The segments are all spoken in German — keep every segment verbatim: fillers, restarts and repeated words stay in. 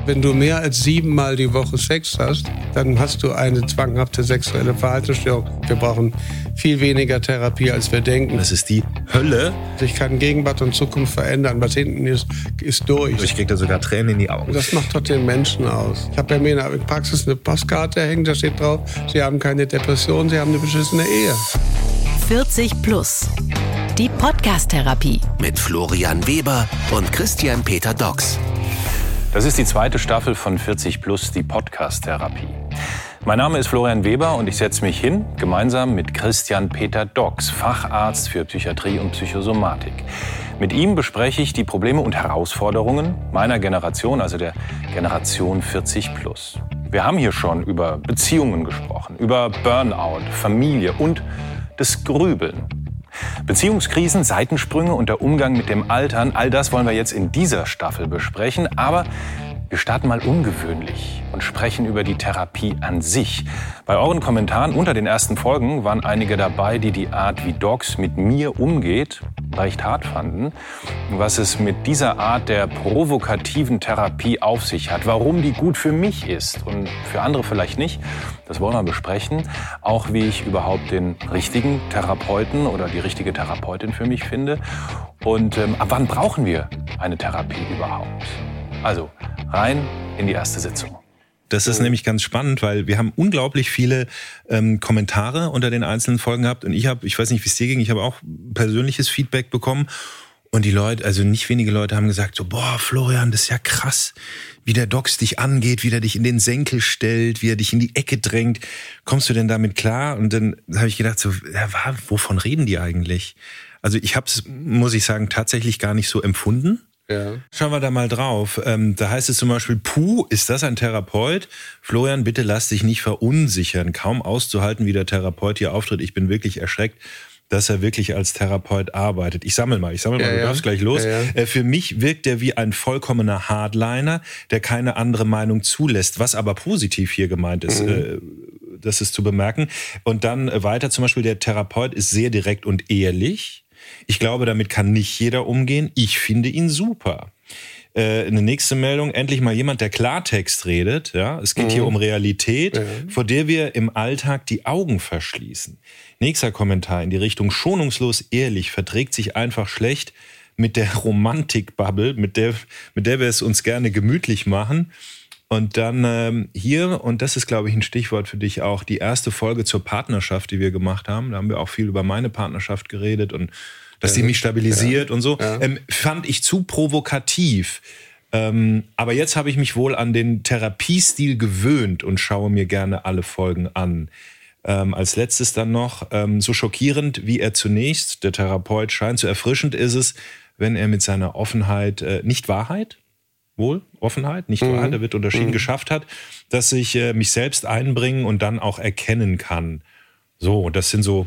Wenn du mehr als siebenmal die Woche Sex hast, dann hast du eine zwanghafte sexuelle Verhaltensstörung. Wir brauchen viel weniger Therapie, als wir denken. Das ist die Hölle. Ich kann Gegenwart und Zukunft verändern. Was hinten ist, ist durch. Ich krieg da sogar Tränen in die Augen. Das macht doch den Menschen aus. Ich habe bei mir in der Praxis eine Postkarte hängen, da steht drauf, Sie haben keine Depression, Sie haben eine beschissene Ehe. vierzig plus. Die Podcast-Therapie. Mit Florian Weber und Christian Peter Dox. Das ist die zweite Staffel von vierzig plus, die Podcast-Therapie. Mein Name ist Florian Weber und ich setze mich hin, gemeinsam mit Christian Peter Dox, Facharzt für Psychiatrie und Psychosomatik. Mit ihm bespreche ich die Probleme und Herausforderungen meiner Generation, also der Generation vierzig plus. Wir haben hier schon über Beziehungen gesprochen, über Burnout, Familie und das Grübeln. Beziehungskrisen, Seitensprünge und der Umgang mit dem Altern, all das wollen wir jetzt in dieser Staffel besprechen. Aber wir starten mal ungewöhnlich und sprechen über die Therapie an sich. Bei euren Kommentaren unter den ersten Folgen waren einige dabei, die die Art, wie Dox mit mir umgeht, recht hart fanden. Was es mit dieser Art der provokativen Therapie auf sich hat, warum die gut für mich ist und für andere vielleicht nicht, das wollen wir besprechen. Auch wie ich überhaupt den richtigen Therapeuten oder die richtige Therapeutin für mich finde. Und ähm, ab wann brauchen wir eine Therapie überhaupt? Also rein in die erste Sitzung. Das ist nämlich ganz spannend, weil wir haben unglaublich viele ähm, Kommentare unter den einzelnen Folgen gehabt. Und ich habe, ich weiß nicht, wie es dir ging, ich habe auch persönliches Feedback bekommen. Und die Leute, also nicht wenige Leute haben gesagt so, boah, Florian, das ist ja krass, wie der Dox dich angeht, wie der dich in den Senkel stellt, wie er dich in die Ecke drängt. Kommst du denn damit klar? Und dann habe ich gedacht so, ja, wovon reden die eigentlich? Also ich habe es, muss ich sagen, tatsächlich gar nicht so empfunden. Ja. Schauen wir da mal drauf. Ähm, da heißt es zum Beispiel, puh, ist das ein Therapeut? Florian, bitte lass dich nicht verunsichern. Kaum auszuhalten, wie der Therapeut hier auftritt. Ich bin wirklich erschreckt, dass er wirklich als Therapeut arbeitet. Ich sammle mal, ich sammle mal, ja, du ja. darfst gleich los. Ja, ja. Äh, für mich wirkt er wie ein vollkommener Hardliner, der keine andere Meinung zulässt, was aber positiv hier gemeint ist. Mhm. Äh, das ist zu bemerken. Und dann äh, weiter zum Beispiel, der Therapeut ist sehr direkt und ehrlich. Ich glaube, damit kann nicht jeder umgehen. Ich finde ihn super. Äh, eine nächste Meldung, endlich mal jemand, der Klartext redet. Ja, es geht mhm. hier um Realität, mhm. vor der wir im Alltag die Augen verschließen. Nächster Kommentar in die Richtung, schonungslos ehrlich, verträgt sich einfach schlecht mit der Romantik-Bubble, mit der, mit der wir es uns gerne gemütlich machen. Und dann ähm, hier, und das ist, glaube ich, ein Stichwort für dich auch, die erste Folge zur Partnerschaft, die wir gemacht haben. Da haben wir auch viel über meine Partnerschaft geredet und dass ja, die mich stabilisiert ja, und so. Ja. Ähm, fand ich zu provokativ. Ähm, aber jetzt habe ich mich wohl an den Therapiestil gewöhnt und schaue mir gerne alle Folgen an. Ähm, als letztes dann noch, ähm, so schockierend wie er zunächst, der Therapeut scheint, so erfrischend ist es, wenn er mit seiner Offenheit, äh, nicht Wahrheit, wohl, Offenheit, nicht Wahrheit, mhm. da wird unterschieden, mhm. geschafft hat, dass ich äh, mich selbst einbringen und dann auch erkennen kann. So, das sind so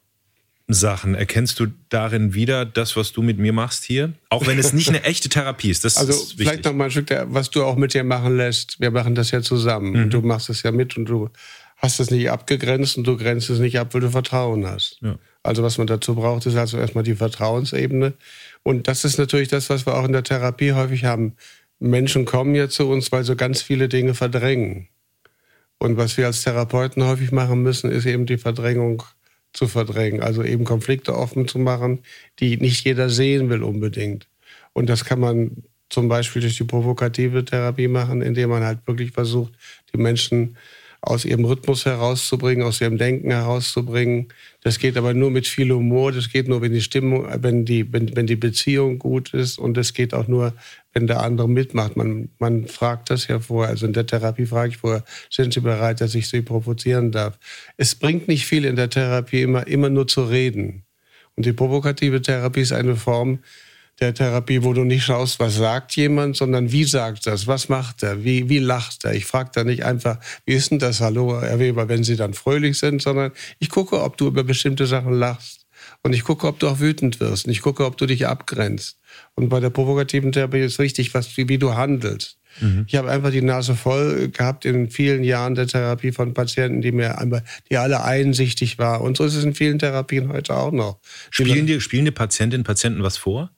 Sachen. Erkennst du darin wieder das, was du mit mir machst hier? Auch wenn es nicht eine echte Therapie ist. Das also ist wichtig. Vielleicht noch mal ein Stück, der, was du auch mit dir machen lässt. Wir machen das ja zusammen. Mhm. Du machst es ja mit und du hast es nicht abgegrenzt und du grenzt es nicht ab, weil du Vertrauen hast. Ja. Also was man dazu braucht, ist also erstmal die Vertrauensebene. Und das ist natürlich das, was wir auch in der Therapie häufig haben. Menschen kommen ja zu uns, weil so ganz viele Dinge verdrängen. Und was wir als Therapeuten häufig machen müssen, ist eben die Verdrängung zu verdrängen. Also eben Konflikte offen zu machen, die nicht jeder sehen will unbedingt. Und das kann man zum Beispiel durch die provokative Therapie machen, indem man halt wirklich versucht, die Menschen aus ihrem Rhythmus herauszubringen, aus ihrem Denken herauszubringen. Das geht aber nur mit viel Humor, das geht nur, wenn die Stimmung, wenn die, wenn, wenn die Beziehung gut ist, und das geht auch nur, wenn der andere mitmacht. Man, man fragt das ja vorher, also in der Therapie frage ich vorher, sind Sie bereit, dass ich Sie provozieren darf? Es bringt nicht viel in der Therapie, immer, immer nur zu reden. Und die provokative Therapie ist eine Form der Therapie, wo du nicht schaust, was sagt jemand, sondern wie sagt das, was macht er, wie, wie lacht er. Ich frage da nicht einfach, wie ist denn das, hallo Herr Weber, wenn Sie dann fröhlich sind, sondern ich gucke, ob du über bestimmte Sachen lachst. Und ich gucke, ob du auch wütend wirst. Und ich gucke, ob du dich abgrenzt. Und bei der provokativen Therapie ist wichtig, was, wie, wie du handelst. Mhm. Ich habe einfach die Nase voll gehabt in vielen Jahren der Therapie von Patienten, die mir einfach, die alle einsichtig waren. Und so ist es in vielen Therapien heute auch noch. Spielen die, spielen die Patientinnen und Patienten was vor?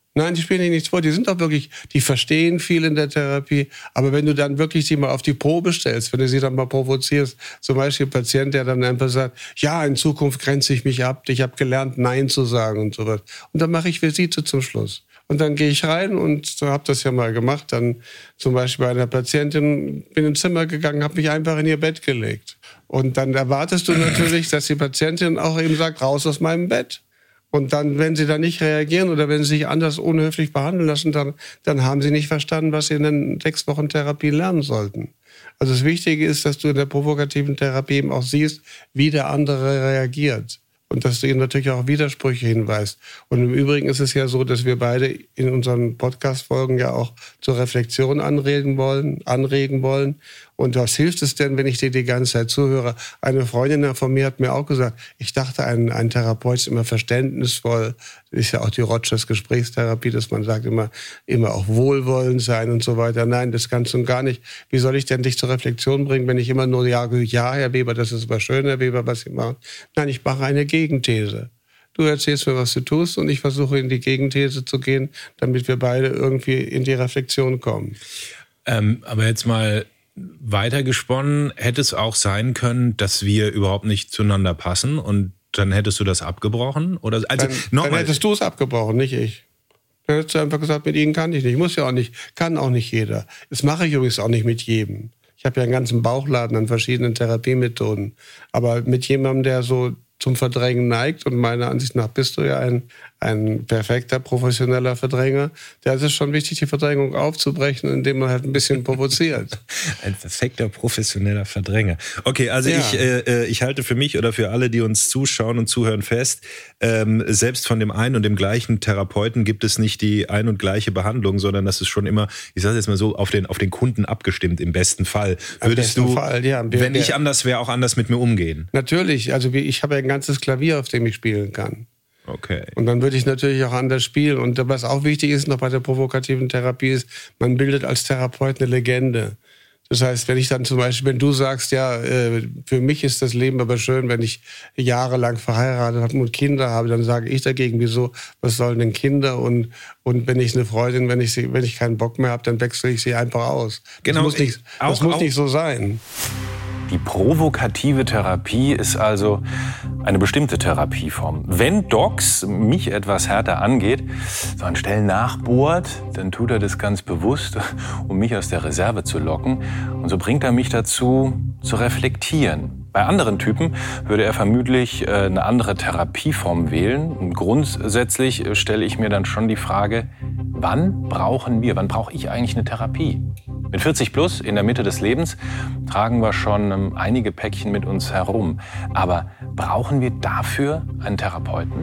Nein, die spielen dir nichts vor. Die sind auch wirklich, die verstehen viel in der Therapie. Aber wenn du dann wirklich sie mal auf die Probe stellst, wenn du sie dann mal provozierst, zum Beispiel ein Patient, der dann einfach sagt, ja, in Zukunft grenze ich mich ab, ich habe gelernt, Nein zu sagen und sowas. Und dann mache ich Visite zum Schluss. Und dann gehe ich rein und so habe das ja mal gemacht. Dann zum Beispiel bei einer Patientin, bin ins Zimmer gegangen, habe mich einfach in ihr Bett gelegt. Und dann erwartest du natürlich, dass die Patientin auch eben sagt, raus aus meinem Bett. Und dann, wenn sie dann nicht reagieren oder wenn sie sich anders unhöflich behandeln lassen, dann, dann haben sie nicht verstanden, was sie in den sechs Wochen Therapie lernen sollten. Also das Wichtige ist, dass du in der provokativen Therapie eben auch siehst, wie der andere reagiert. Und dass du ihm natürlich auch Widersprüche hinweist. Und im Übrigen ist es ja so, dass wir beide in unseren Podcast-Folgen ja auch zur Reflexion anregen wollen, anregen wollen. Und was hilft es denn, wenn ich dir die ganze Zeit zuhöre? Eine Freundin von mir hat mir auch gesagt, ich dachte, ein, ein Therapeut ist immer verständnisvoll. Das ist ja auch die Rogers Gesprächstherapie, dass man sagt, immer, immer auch wohlwollend sein und so weiter. Nein, das kannst du gar nicht. Wie soll ich denn dich zur Reflexion bringen, wenn ich immer nur sage, ja, Herr Weber, das ist aber schön, Herr Weber, was Sie machen? Nein, ich mache eine Gegenthese. Du erzählst mir, was du tust, und ich versuche, in die Gegenthese zu gehen, damit wir beide irgendwie in die Reflexion kommen. Ähm, aber jetzt mal weitergesponnen, hätte es auch sein können, dass wir überhaupt nicht zueinander passen und dann hättest du das abgebrochen? Oder, also, dann, noch dann mal. hättest du es abgebrochen, nicht ich. Dann hättest du einfach gesagt, mit ihnen kann ich nicht. Muss ja auch nicht, kann auch nicht jeder. Das mache ich übrigens auch nicht mit jedem. Ich habe ja einen ganzen Bauchladen an verschiedenen Therapiemethoden. Aber mit jemandem, der so zum Verdrängen neigt, und meiner Ansicht nach bist du ja ein, ein perfekter, professioneller Verdränger, da ist es schon wichtig, die Verdrängung aufzubrechen, indem man halt ein bisschen provoziert. Ein perfekter, professioneller Verdränger. Okay, also Ja. ich, äh, ich halte für mich oder für alle, die uns zuschauen und zuhören, fest, ähm, selbst von dem einen und dem gleichen Therapeuten gibt es nicht die ein und gleiche Behandlung, sondern das ist schon immer, ich sage jetzt mal so, auf den, auf den Kunden abgestimmt, im besten Fall. Am Würdest besten du, Fall, ja. wenn Der- ich anders wäre, auch anders mit mir umgehen? Natürlich, also wie- ich habe ja ein ganzes Klavier, auf dem ich spielen kann. Okay. Und dann würde ich natürlich auch anders spielen. Und was auch wichtig ist noch bei der provokativen Therapie ist, man bildet als Therapeut eine Legende. Das heißt, wenn ich dann zum Beispiel, wenn du sagst, ja, äh, für mich ist das Leben aber schön, wenn ich jahrelang verheiratet habe und Kinder habe, dann sage ich dagegen, wieso, was sollen denn Kinder? Und, und wenn ich eine Freundin, wenn ich sie, wenn ich keinen Bock mehr habe, dann wechsle ich sie einfach aus. Genau, Das muss nicht, auch- das muss auch- nicht so sein. Die provokative Therapie ist also eine bestimmte Therapieform. Wenn Docs mich etwas härter angeht, so an Stellen nachbohrt, dann tut er das ganz bewusst, um mich aus der Reserve zu locken. Und so bringt er mich dazu, zu reflektieren. Bei anderen Typen würde er vermutlich äh, eine andere Therapieform wählen. Und grundsätzlich äh, stelle ich mir dann schon die Frage, wann brauchen wir, wann brauche ich eigentlich eine Therapie? Mit vierzig plus, in der Mitte des Lebens, tragen wir schon ähm, einige Päckchen mit uns herum. Aber brauchen wir dafür einen Therapeuten?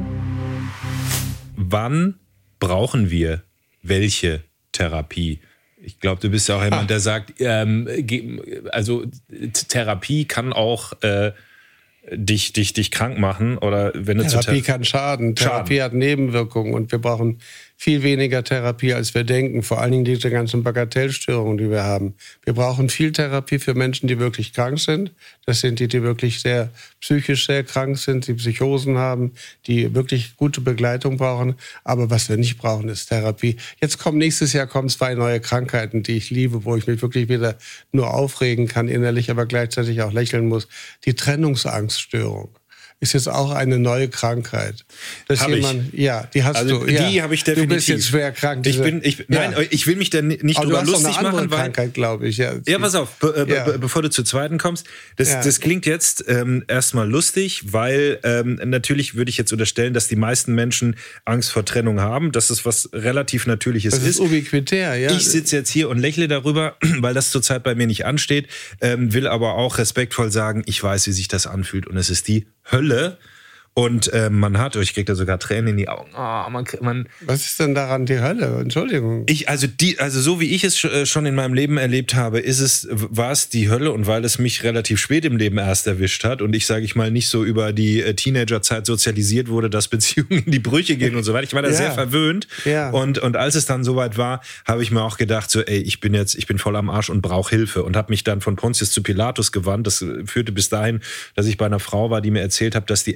Wann brauchen wir welche Therapie? Ich glaube, du bist ja auch jemand, Ah. der sagt, ähm, ge- also T- Therapie kann auch äh, dich, dich, dich krank machen. Oder wenn du zur Therapie Ther- kann schaden. Therapie hat Nebenwirkungen, und wir brauchen viel weniger Therapie, als wir denken. Vor allen Dingen diese ganzen Bagatellstörungen, die wir haben. Wir brauchen viel Therapie für Menschen, die wirklich krank sind. Das sind die, die wirklich sehr psychisch sehr krank sind, die Psychosen haben, die wirklich gute Begleitung brauchen. Aber was wir nicht brauchen, ist Therapie. Jetzt kommen nächstes Jahr kommen zwei neue Krankheiten, die ich liebe, wo ich mich wirklich wieder nur aufregen kann innerlich, aber gleichzeitig auch lächeln muss. Die Trennungsangststörung ist jetzt auch eine neue Krankheit. Dass Hab ich. jemand, ja, die hast Also du. Ja. die habe ich definitiv. Du bist jetzt schwer krank. Ich diese- bin, ich, ja. Nein, ich will mich da nicht Aber du drüber hast noch lustig eine andere machen, weil Krankheit, glaube ich. Ja, ja, pass auf, be be Ja. be bevor du zur zweiten kommst. Das, Ja. das klingt jetzt ähm, erstmal lustig, weil ähm, natürlich würde ich jetzt unterstellen, dass die meisten Menschen Angst vor Trennung haben, dass es was relativ Natürliches Das ist ubiquitär, ja. Ich sitze jetzt hier und lächle darüber, weil das zurzeit bei mir nicht ansteht, ähm, will aber auch respektvoll sagen, ich weiß, wie sich das anfühlt, und es ist die Hölle. Und äh, man hat, ich kriege da sogar Tränen in die Augen. Oh, man, man, Was ist denn daran die Hölle? Entschuldigung. ich, also die, also so wie ich es sch- äh, schon in meinem Leben erlebt habe, ist es, war es die Hölle, und weil es mich relativ spät im Leben erst erwischt hat und ich, sage ich mal, nicht so über die äh, Teenagerzeit sozialisiert wurde, dass Beziehungen in die Brüche gehen und so weiter. Ich war da Ja. sehr verwöhnt. Ja. Und, und als es dann soweit war, habe ich mir auch gedacht, so, ey, ich bin jetzt, ich bin voll am Arsch und brauche Hilfe, und habe mich dann von Pontius zu Pilatus gewandt. Das äh, führte bis dahin, dass ich bei einer Frau war, die mir erzählt hat, dass die Engel hinter mir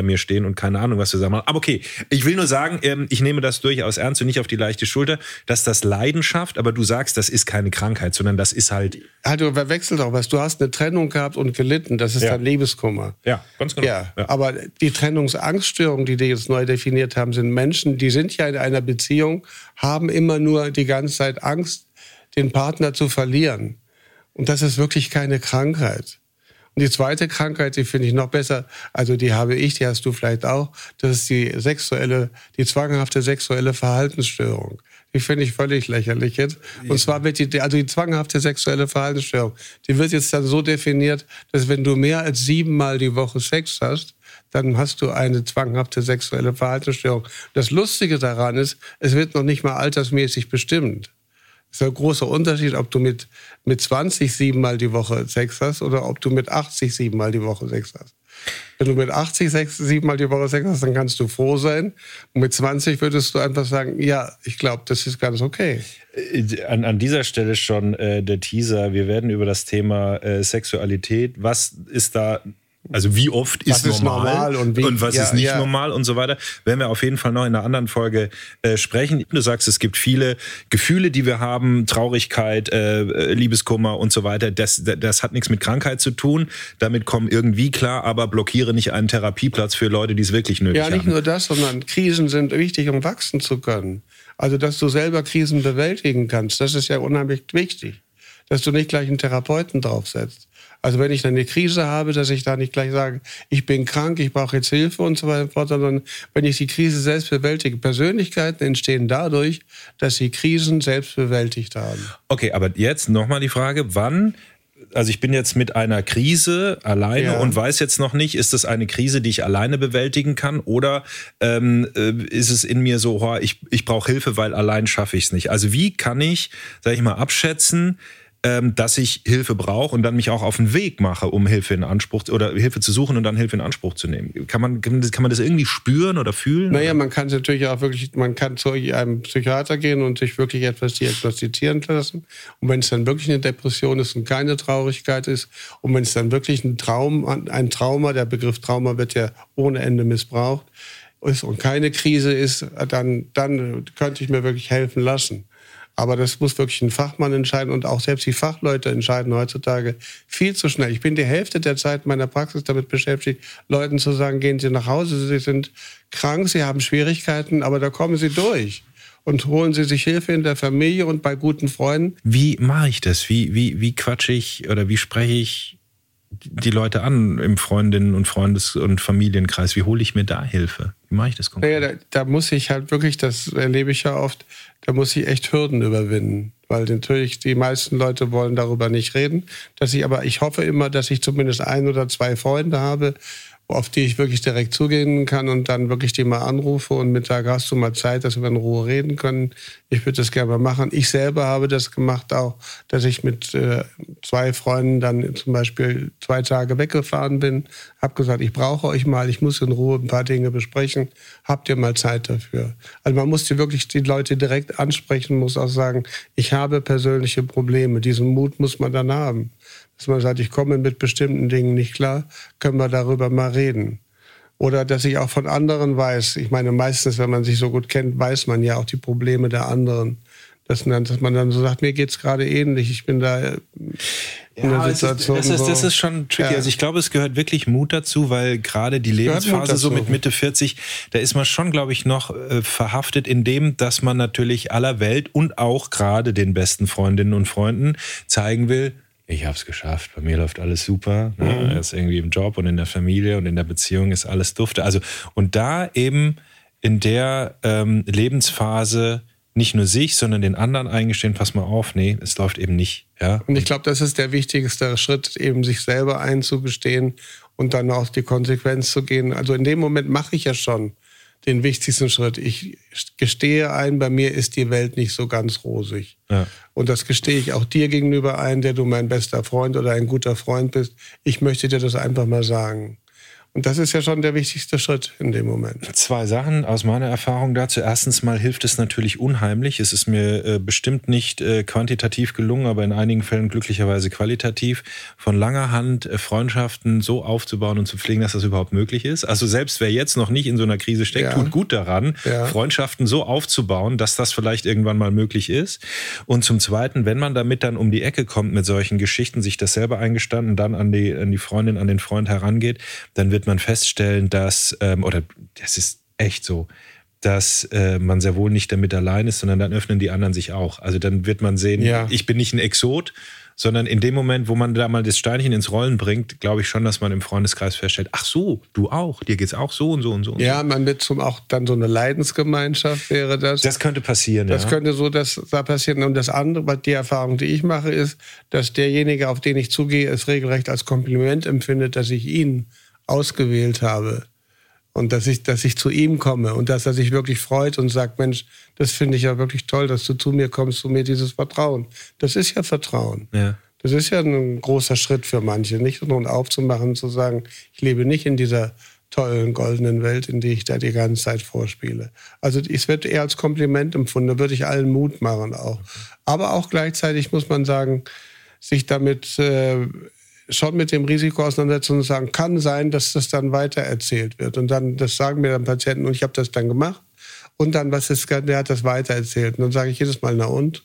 mir stehen und keine Ahnung, was wir sagen. Aber okay, ich will nur sagen, ähm, ich nehme das durchaus ernst und nicht auf die leichte Schulter, dass das Leidenschaft, aber du sagst, das ist keine Krankheit, sondern das ist halt... Halt, du verwechselst auch was. Du hast eine Trennung gehabt und gelitten, das ist Ja. dein Liebeskummer. Ja, ganz genau. Ja, Ja. aber die Trennungsangststörungen, die die jetzt neu definiert haben, sind Menschen, die sind ja in einer Beziehung, haben immer nur die ganze Zeit Angst, den Partner zu verlieren. Und das ist wirklich keine Krankheit. Und die zweite Krankheit, die finde ich noch besser, also die habe ich, die hast du vielleicht auch, das ist die sexuelle, die zwanghafte sexuelle Verhaltensstörung. Die finde ich völlig lächerlich jetzt. Und zwar wird die, also die zwanghafte sexuelle Verhaltensstörung, die wird jetzt dann so definiert, dass wenn du mehr als siebenmal die Woche Sex hast, dann hast du eine zwanghafte sexuelle Verhaltensstörung. Das Lustige daran ist, es wird noch nicht mal altersmäßig bestimmt. Das ist ein großer Unterschied, ob du mit, mit zwanzig siebenmal die Woche Sex hast oder ob du mit achtzig siebenmal die Woche Sex hast. Wenn du mit achtzig sechs, siebenmal die Woche Sex hast, dann kannst du froh sein. Und mit zwanzig würdest du einfach sagen, ja, ich glaube, das ist ganz okay. An, an dieser Stelle schon äh, der Teaser. Wir werden über das Thema äh, Sexualität, was ist da... Also wie oft ist, was ist normal, normal und, wie, und was ja, ist nicht ja. normal und so weiter, werden wir auf jeden Fall noch in einer anderen Folge äh, sprechen. Du sagst, es gibt viele Gefühle, die wir haben, Traurigkeit, äh, Liebeskummer und so weiter. Das, das hat nichts mit Krankheit zu tun. Damit kommen irgendwie klar, aber blockiere nicht einen Therapieplatz für Leute, die es wirklich nötig haben. Ja, nicht nur das, sondern Krisen sind wichtig, um wachsen zu können. Also, dass du selber Krisen bewältigen kannst, das ist ja unheimlich wichtig. Dass du nicht gleich einen Therapeuten draufsetzt. Also wenn ich dann eine Krise habe, dass ich da nicht gleich sage, ich bin krank, ich brauche jetzt Hilfe und so weiter, sondern wenn ich die Krise selbst bewältige. Persönlichkeiten entstehen dadurch, dass sie Krisen selbst bewältigt haben. Okay, aber jetzt nochmal die Frage, wann... Also ich bin jetzt mit einer Krise alleine Ja. und weiß jetzt noch nicht, ist das eine Krise, die ich alleine bewältigen kann oder ähm, äh, ist es in mir so, oh, ich, ich brauche Hilfe, weil allein schaffe ich es nicht. Also wie kann ich, sag ich mal, abschätzen, ähm, dass ich Hilfe brauche und dann mich auch auf den Weg mache, um Hilfe in Anspruch oder Hilfe zu suchen und dann Hilfe in Anspruch zu nehmen? Kann man, kann man das irgendwie spüren oder fühlen? Naja, man kann es natürlich auch wirklich, man kann zu einem Psychiater gehen und sich wirklich etwas diagnostizieren lassen. Und wenn es dann wirklich eine Depression ist und keine Traurigkeit ist und wenn es dann wirklich ein Traum, ein Trauma, der Begriff Trauma wird ja ohne Ende missbraucht, ist und keine Krise ist, dann, dann könnte ich mir wirklich helfen lassen. Aber das muss wirklich ein Fachmann entscheiden und auch selbst die Fachleute entscheiden heutzutage viel zu schnell. Ich bin die Hälfte der Zeit meiner Praxis damit beschäftigt, Leuten zu sagen, gehen Sie nach Hause, Sie sind krank, Sie haben Schwierigkeiten, aber da kommen Sie durch. Und holen Sie sich Hilfe in der Familie und bei guten Freunden. Wie mache ich das? Wie, wie, wie quatsche ich oder wie spreche ich die Leute an im Freundinnen- und Freundes- und Familienkreis? Wie hole ich mir da Hilfe? Wie mache ich das konkret? Naja, da, da muss ich halt wirklich, das erlebe ich ja oft, da muss ich echt Hürden überwinden. Weil natürlich die meisten Leute wollen darüber nicht reden. Dass ich aber, ich hoffe immer, dass ich zumindest ein oder zwei Freunde habe, auf die ich wirklich direkt zugehen kann und dann wirklich die mal anrufe und mit sage, hast du mal Zeit, dass wir in Ruhe reden können? Ich würde das gerne mal machen. Ich selber habe das gemacht auch, dass ich mit äh, zwei Freunden dann zum Beispiel zwei Tage weggefahren bin, habe gesagt, ich brauche euch mal, ich muss in Ruhe ein paar Dinge besprechen, habt ihr mal Zeit dafür? Also man muss die wirklich die Leute direkt ansprechen, muss auch sagen, ich habe persönliche Probleme, diesen Mut muss man dann haben. Dass man sagt, ich komme mit bestimmten Dingen nicht klar, können wir darüber mal reden. Oder dass ich auch von anderen weiß, ich meine, meistens, wenn man sich so gut kennt, weiß man ja auch die Probleme der anderen. Dass man, dass man dann so sagt, mir geht's gerade ähnlich, ich bin da in Ja, der Situation. das, ist, das, ist, das so. ist schon tricky. Ja. Also ich glaube, es gehört wirklich Mut dazu, weil gerade die Lebensphase so mit Mitte vierzig, da ist man schon, glaube ich, noch äh, verhaftet in dem, dass man natürlich aller Welt und auch gerade den besten Freundinnen und Freunden zeigen will, ich habe es geschafft, bei mir läuft alles super. Ne? Mhm. Er ist irgendwie im Job und in der Familie und in der Beziehung ist alles dufte. Also und da eben in der ähm, Lebensphase nicht nur sich, sondern den anderen eingestehen, pass mal auf, nee, es läuft eben nicht. Ja? Und ich glaube, das ist der wichtigste Schritt, eben sich selber einzugestehen und dann auch die Konsequenz zu gehen. Also in dem Moment mache ich ja schon den wichtigsten Schritt. Ich gestehe ein, bei mir ist die Welt nicht so ganz rosig. Ja. Und das gestehe ich auch dir gegenüber ein, der du mein bester Freund oder ein guter Freund bist. Ich möchte dir das einfach mal sagen. Und das ist ja schon der wichtigste Schritt in dem Moment. Zwei Sachen aus meiner Erfahrung dazu. Erstens mal hilft es natürlich unheimlich. Es ist mir äh, bestimmt nicht äh, quantitativ gelungen, aber in einigen Fällen glücklicherweise qualitativ, von langer Hand äh, Freundschaften so aufzubauen und zu pflegen, dass das überhaupt möglich ist. Also selbst wer jetzt noch nicht in so einer Krise steckt, ja. tut gut daran, ja. Freundschaften so aufzubauen, dass das vielleicht irgendwann mal möglich ist. Und zum Zweiten, wenn man damit dann um die Ecke kommt mit solchen Geschichten, sich das selber eingestanden, dann an die, an die Freundin, an den Freund herangeht, dann wird man feststellen, dass, ähm, oder das ist echt so, dass äh, man sehr wohl nicht damit allein ist, sondern dann öffnen die anderen sich auch. Also dann wird man sehen, ja. ich bin nicht ein Exot, sondern in dem Moment, wo man da mal das Steinchen ins Rollen bringt, glaube ich schon, dass man im Freundeskreis feststellt, ach so, du auch, dir geht's auch so und so und so. Und ja, so. man wird zum auch dann so eine Leidensgemeinschaft wäre das. Das könnte passieren, das ja. Das könnte so das, da passieren. Und das andere, die Erfahrung, die ich mache, ist, dass derjenige, auf den ich zugehe, es regelrecht als Kompliment empfindet, dass ich ihn ausgewählt habe und dass ich, dass ich zu ihm komme und dass er sich wirklich freut und sagt, Mensch, das finde ich ja wirklich toll, dass du zu mir kommst, zu mir dieses Vertrauen. Das ist ja Vertrauen. Ja. Das ist ja ein großer Schritt für manche, nicht nur aufzumachen, zu sagen, ich lebe nicht in dieser tollen, goldenen Welt, in die ich da die ganze Zeit vorspiele. Also es wird eher als Kompliment empfunden, da würde ich allen Mut machen auch. Aber auch gleichzeitig muss man sagen, sich damit äh, schon mit dem Risiko auseinandersetzen und sagen, kann sein, dass das dann weitererzählt wird. Und dann, das sagen mir dann Patienten, und ich habe das dann gemacht. Und dann, was ist, der hat das weitererzählt. Und dann sage ich jedes Mal, na und?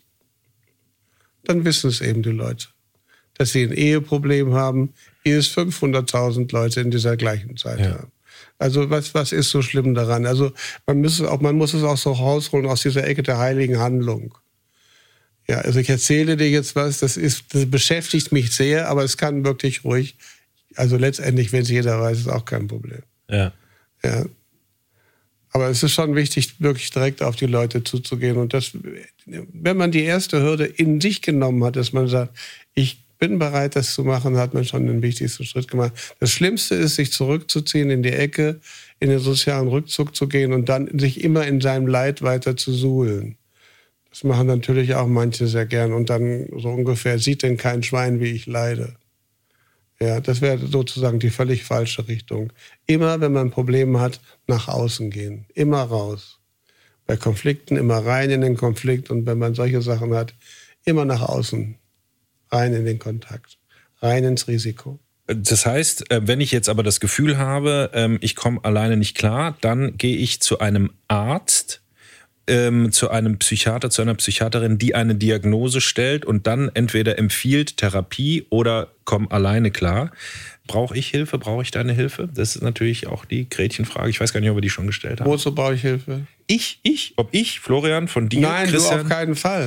Dann wissen es eben die Leute. Dass sie ein Eheproblem haben, wie es fünfhunderttausend Leute in dieser gleichen Zeit ja. haben. Also was, was ist so schlimm daran? Also man muss, es auch, man muss es auch so rausholen aus dieser Ecke der heiligen Handlung. Ja, also ich erzähle dir jetzt was, das ist, das beschäftigt mich sehr, aber es kann wirklich ruhig, also letztendlich, wenn es jeder weiß, ist auch kein Problem. Ja. Ja. Aber es ist schon wichtig, wirklich direkt auf die Leute zuzugehen. Und das, wenn man die erste Hürde in sich genommen hat, dass man sagt, ich bin bereit, das zu machen, hat man schon den wichtigsten Schritt gemacht. Das Schlimmste ist, sich zurückzuziehen in die Ecke, in den sozialen Rückzug zu gehen und dann sich immer in seinem Leid weiter zu suhlen. Das machen natürlich auch manche sehr gern. Und dann so ungefähr, sieht denn kein Schwein, wie ich leide. Ja, das wäre sozusagen die völlig falsche Richtung. Immer, wenn man Probleme hat, nach außen gehen. Immer raus. Bei Konflikten immer rein in den Konflikt. Und wenn man solche Sachen hat, immer nach außen. Rein in den Kontakt. Rein ins Risiko. Das heißt, wenn ich jetzt aber das Gefühl habe, ich komme alleine nicht klar, dann gehe ich zu einem Arzt, Ähm, zu einem Psychiater, zu einer Psychiaterin, die eine Diagnose stellt und dann entweder empfiehlt Therapie oder komm alleine klar. Brauche ich Hilfe? Brauche ich deine Hilfe? Das ist natürlich auch die Gretchenfrage. Ich weiß gar nicht, ob wir die schon gestellt haben. Wozu brauche ich Hilfe? Ich? Ich? Ob ich, Florian, von dir, Nein, Christian? du auf keinen Fall.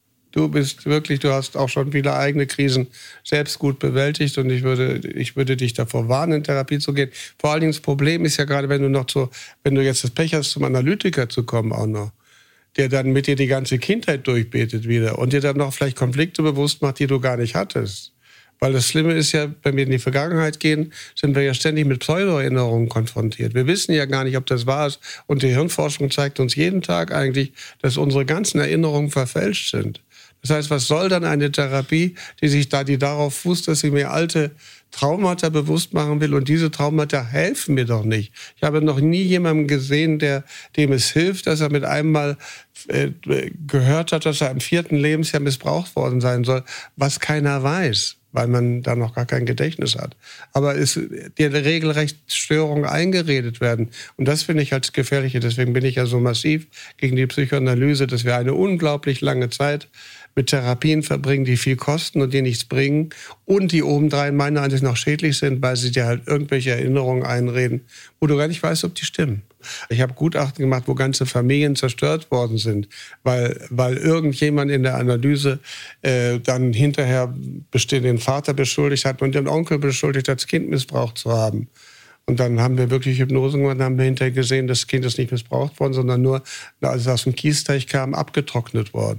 Du bist wirklich, du hast auch schon viele eigene Krisen selbst gut bewältigt und ich würde, ich würde dich davor warnen, in Therapie zu gehen. Vor allen Dingen das Problem ist ja gerade, wenn du noch zu, wenn du jetzt das Pech hast, zum Analytiker zu kommen auch noch, der dann mit dir die ganze Kindheit durchbetet wieder und dir dann noch vielleicht Konflikte bewusst macht, die du gar nicht hattest. Weil das Schlimme ist ja, wenn wir in die Vergangenheit gehen, sind wir ja ständig mit Pseudo-Erinnerungen konfrontiert. Wir wissen ja gar nicht, ob das wahr ist. Und die Hirnforschung zeigt uns jeden Tag eigentlich, dass unsere ganzen Erinnerungen verfälscht sind. Das heißt, was soll dann eine Therapie, die sich da, die darauf fußt, dass sie mir alte Traumata bewusst machen will, und diese Traumata helfen mir doch nicht. Ich habe noch nie jemanden gesehen, der, dem es hilft, dass er mit einem Mal äh, gehört hat, dass er im vierten Lebensjahr missbraucht worden sein soll, was keiner weiß, weil man da noch gar kein Gedächtnis hat. Aber es dir regelrecht Störungen eingeredet werden. Und das finde ich als gefährliche. Deswegen bin ich ja so massiv gegen die Psychoanalyse, dass wir eine unglaublich lange Zeit mit Therapien verbringen, die viel kosten und die nichts bringen und die obendrein meiner Ansicht nach schädlich sind, weil sie dir halt irgendwelche Erinnerungen einreden, wo du gar nicht weißt, ob die stimmen. Ich habe Gutachten gemacht, wo ganze Familien zerstört worden sind, weil, weil irgendjemand in der Analyse äh, dann hinterher den Vater beschuldigt hat und den Onkel beschuldigt hat, das Kind missbraucht zu haben. Und dann haben wir wirklich Hypnosen gemacht und haben wir hinterher gesehen, das Kind ist nicht missbraucht worden, sondern nur, als es aus dem Kiesteich kam, abgetrocknet worden.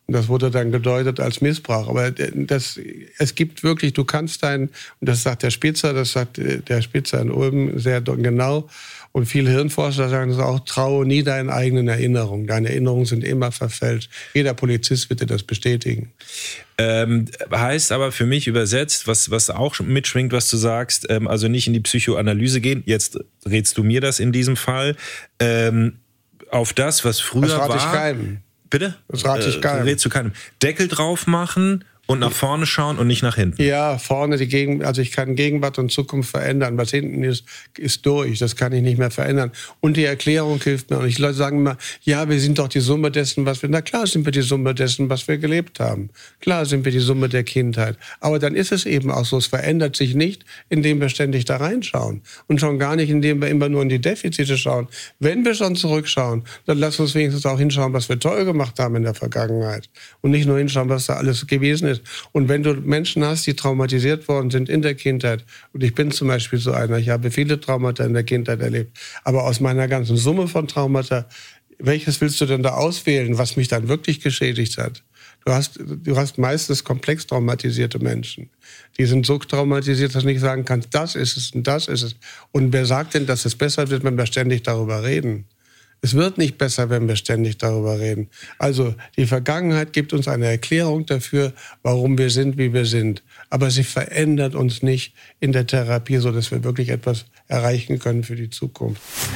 Und das wurde dann gedeutet als Missbrauch. Aber das, es gibt wirklich, du kannst dein, und das sagt der Spitzer, das sagt der Spitzer in Ulm sehr genau, und viele Hirnforscher sagen das auch, traue nie deinen eigenen Erinnerungen. Deine Erinnerungen sind immer verfälscht. Jeder Polizist wird dir das bestätigen. Ähm, heißt aber für mich übersetzt, was, was auch mitschwingt, was du sagst, ähm, also nicht in die Psychoanalyse gehen, jetzt rätst du mir das in diesem Fall, ähm, auf das, was früher das rate war. Ich keinem. Bitte? Das rate ich keinem. Äh, rätst du keinem. Deckel drauf machen und nach vorne schauen und nicht nach hinten. Ja, vorne die Gegend, also ich kann Gegenwart und Zukunft verändern. Was hinten ist, ist durch. Das kann ich nicht mehr verändern. Und die Erklärung hilft mir. Und die Leute sagen immer, ja, wir sind doch die Summe dessen, was wir, na klar sind wir die Summe dessen, was wir gelebt haben. Klar sind wir die Summe der Kindheit. Aber dann ist es eben auch so, es verändert sich nicht, indem wir ständig da reinschauen. Und schon gar nicht, indem wir immer nur in die Defizite schauen. Wenn wir schon zurückschauen, dann lass uns wenigstens auch hinschauen, was wir toll gemacht haben in der Vergangenheit. Und nicht nur hinschauen, was da alles gewesen ist. Und wenn du Menschen hast, die traumatisiert worden sind in der Kindheit, und ich bin zum Beispiel so einer, ich habe viele Traumata in der Kindheit erlebt, aber aus meiner ganzen Summe von Traumata, welches willst du denn da auswählen, was mich dann wirklich geschädigt hat? Du hast, du hast meistens komplex traumatisierte Menschen. Die sind so traumatisiert, dass du nicht sagen kannst, das ist es und das ist es. Und wer sagt denn, dass es besser wird, wenn wir ständig darüber reden? Es wird nicht besser, wenn wir ständig darüber reden. Also die Vergangenheit gibt uns eine Erklärung dafür, warum wir sind, wie wir sind. Aber sie verändert uns nicht in der Therapie, sodass wir wirklich etwas erreichen können für die Zukunft.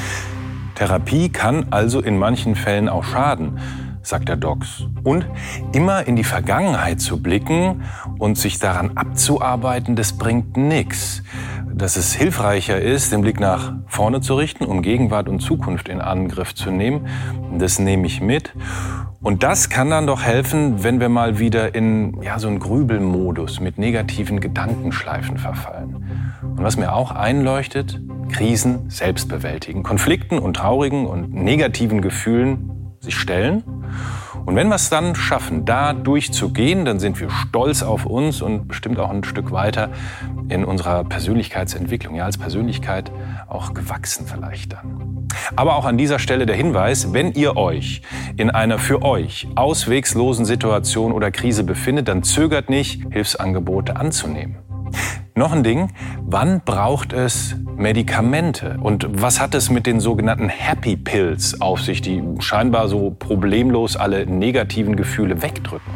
Therapie kann also in manchen Fällen auch schaden, sagt der Docs. Und immer in die Vergangenheit zu blicken und sich daran abzuarbeiten, das bringt nichts. Dass es hilfreicher ist, den Blick nach vorne zu richten, um Gegenwart und Zukunft in Angriff zu nehmen, das nehme ich mit. Und das kann dann doch helfen, wenn wir mal wieder in ja, so einen Grübelmodus mit negativen Gedankenschleifen verfallen. Und was mir auch einleuchtet, Krisen selbst bewältigen, Konflikten und traurigen und negativen Gefühlen sich stellen. Und wenn wir es dann schaffen, da durchzugehen, dann sind wir stolz auf uns und bestimmt auch ein Stück weiter in unserer Persönlichkeitsentwicklung, ja als Persönlichkeit auch gewachsen vielleicht dann. Aber auch an dieser Stelle der Hinweis, wenn ihr euch in einer für euch auswegslosen Situation oder Krise befindet, dann zögert nicht, Hilfsangebote anzunehmen. Noch ein Ding, wann braucht es Medikamente? Und was hat es mit den sogenannten Happy Pills auf sich, die scheinbar so problemlos alle negativen Gefühle wegdrücken?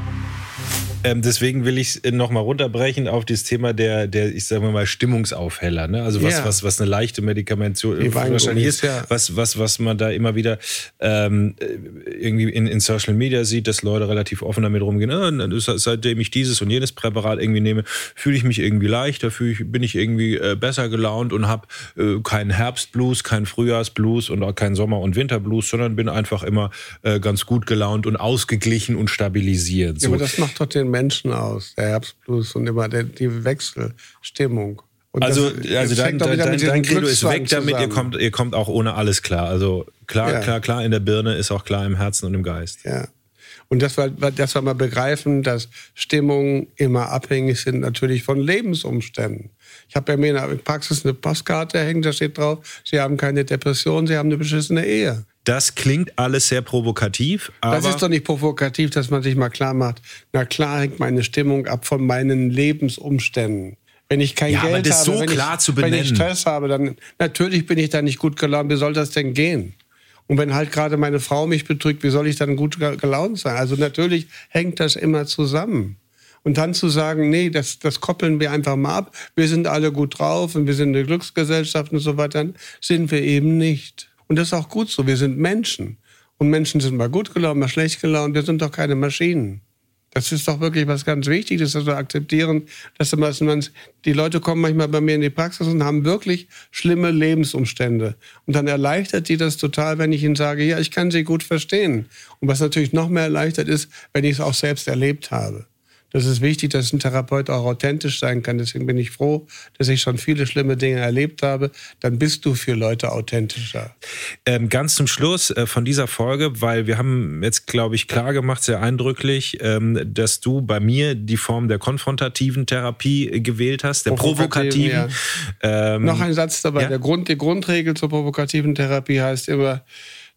Ähm, deswegen will ich es nochmal runterbrechen auf das Thema der, der ich sage mal, Stimmungsaufheller. Ne? Also was, yeah. was, was eine leichte Medikamentation wahrscheinlich ist, ja. was, was, was man da immer wieder ähm, irgendwie in, in Social Media sieht, dass Leute relativ offen damit rumgehen. Ah, seitdem ich dieses und jenes Präparat irgendwie nehme, fühle ich mich irgendwie leichter, fühl ich, bin ich irgendwie äh, besser gelaunt und habe äh, keinen Herbstblues, keinen Frühjahrsblues und auch keinen Sommer- und Winterblues, sondern bin einfach immer äh, ganz gut gelaunt und ausgeglichen und stabilisiert. So. Ja, aber das macht doch den Menschen aus, der Herbstblues und immer der, die Wechselstimmung. Und also, das, also dein, dein, dein, dein Credo ist weg damit, zusammen. ihr kommt, ihr kommt auch ohne alles klar. Also klar, ja. klar, klar in der Birne ist auch klar im Herzen und im Geist. Ja. Und dass wir, dass wir mal begreifen, dass Stimmungen immer abhängig sind natürlich von Lebensumständen. Ich habe bei mir in der Praxis eine Postkarte hängen, da steht drauf, Sie haben keine Depression, Sie haben eine beschissene Ehe. Das klingt alles sehr provokativ, aber... Das ist doch nicht provokativ, dass man sich mal klar macht, na klar hängt meine Stimmung ab von meinen Lebensumständen. Wenn ich kein ja, Geld aber das habe, so wenn, klar ich, zu benennen. wenn ich Stress habe, dann natürlich bin ich da nicht gut gelaunt. Wie soll das denn gehen? Und wenn halt gerade meine Frau mich betrügt, wie soll ich dann gut gelaunt sein? Also natürlich hängt das immer zusammen. Und dann zu sagen, nee, das, das koppeln wir einfach mal ab. Wir sind alle gut drauf und wir sind eine Glücksgesellschaft und so weiter. Dann sind wir eben nicht. Und das ist auch gut so. Wir sind Menschen. Und Menschen sind mal gut gelaunt, mal schlecht gelaunt. Wir sind doch keine Maschinen. Das ist doch wirklich was ganz Wichtiges, dass wir akzeptieren, dass man, die Leute kommen manchmal bei mir in die Praxis und haben wirklich schlimme Lebensumstände. Und dann erleichtert die das total, wenn ich ihnen sage, ja, ich kann sie gut verstehen. Und was natürlich noch mehr erleichtert ist, wenn ich es auch selbst erlebt habe. Das ist wichtig, dass ein Therapeut auch authentisch sein kann. Deswegen bin ich froh, dass ich schon viele schlimme Dinge erlebt habe. Dann bist du für Leute authentischer. Ähm, ganz zum Schluss äh, von dieser Folge, weil wir haben jetzt, glaube ich, klar gemacht, sehr eindrücklich, ähm, dass du bei mir die Form der konfrontativen Therapie äh, gewählt hast, der provokativen. Ja. Ähm, Noch ein Satz dabei. Ja? Der Grund, die Grundregel zur provokativen Therapie heißt immer,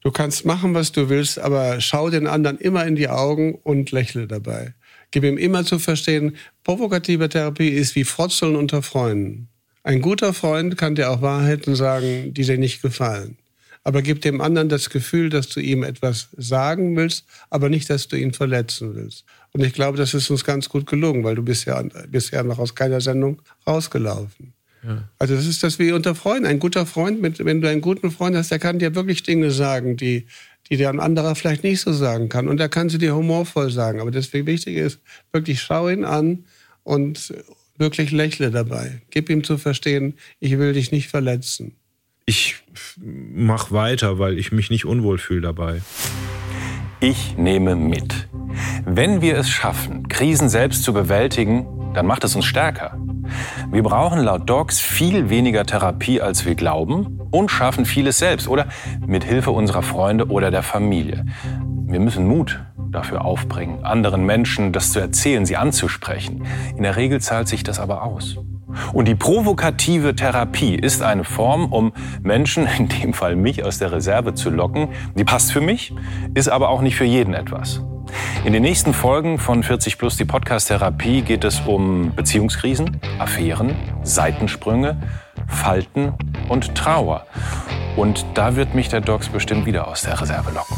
Du kannst machen, was du willst, aber schau den anderen immer in die Augen und lächle dabei. Gib ihm immer zu verstehen, provokative Therapie ist wie Frotzeln unter Freunden. Ein guter Freund kann dir auch Wahrheiten sagen, die dir nicht gefallen. Aber gib dem anderen das Gefühl, dass du ihm etwas sagen willst, aber nicht, dass du ihn verletzen willst. Und ich glaube, das ist uns ganz gut gelungen, weil du bist ja bisher noch aus keiner Sendung rausgelaufen. Ja. Also das ist das wie unter Freunden. Ein guter Freund, mit, wenn du einen guten Freund hast, der kann dir wirklich Dinge sagen, die, die der ein anderer vielleicht nicht so sagen kann. Und er kann sie dir humorvoll sagen. Aber deswegen wichtig ist, wirklich schau ihn an und wirklich lächle dabei. Gib ihm zu verstehen, ich will dich nicht verletzen. Ich mach weiter, weil ich mich nicht unwohl fühle dabei. Ich nehme mit. Wenn wir es schaffen, Krisen selbst zu bewältigen, dann macht es uns stärker. Wir brauchen laut Dogs viel weniger Therapie, als wir glauben, und schaffen vieles selbst oder mit Hilfe unserer Freunde oder der Familie. Wir müssen Mut dafür aufbringen, anderen Menschen das zu erzählen, sie anzusprechen. In der Regel zahlt sich das aber aus. Und die provokative Therapie ist eine Form, um Menschen, in dem Fall mich, aus der Reserve zu locken. Die passt für mich, ist aber auch nicht für jeden etwas. In den nächsten Folgen von vierzig plus die Podcast-Therapie geht es um Beziehungskrisen, Affären, Seitensprünge, Falten und Trauer. Und da wird mich der Docs bestimmt wieder aus der Reserve locken.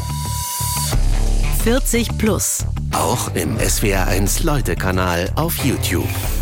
vierzig plus. Auch im S W R eins Leute-Kanal auf YouTube.